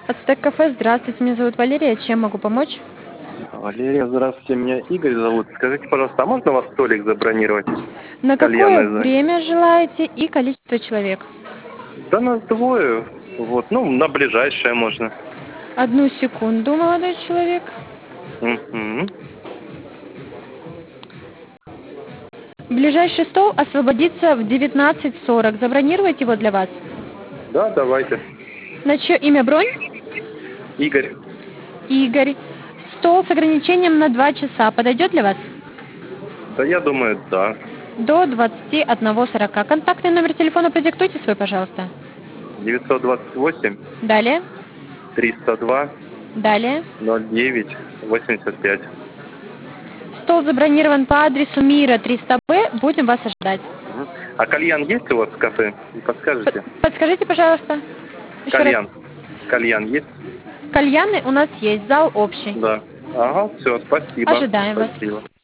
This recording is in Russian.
Ацтек кафе, здравствуйте, меня зовут Валерия, чем могу помочь? Валерия, здравствуйте, меня Игорь зовут. Скажите, пожалуйста, а можно у вас столик забронировать? На какое Кальянный за... время желаете и количество человек? Да нас двое. Вот, ну, на ближайшее можно. Одну секунду, молодой человек. Мгм. Ближайший стол освободится в 19:40. Забронировать его для вас? Да, давайте. На чье имя бронь? Игорь. Игорь. Стол с ограничением на 2 часа. Подойдет для вас? Да, я думаю, да. До 21:40. Контактный номер телефона продиктуйте свой, пожалуйста. 928 Далее. 302 Далее. 09 85. Стол забронирован по адресу Мира 300Б. Будем вас ожидать. Мгм. А кальян есть у вас в кафе? Не подскажете? Подскажите, пожалуйста. Еще раз. Кальян. Кальян есть? Кальяны у нас есть, зал общий. Да. Ага, все, спасибо. Ожидаем вас. Спасибо.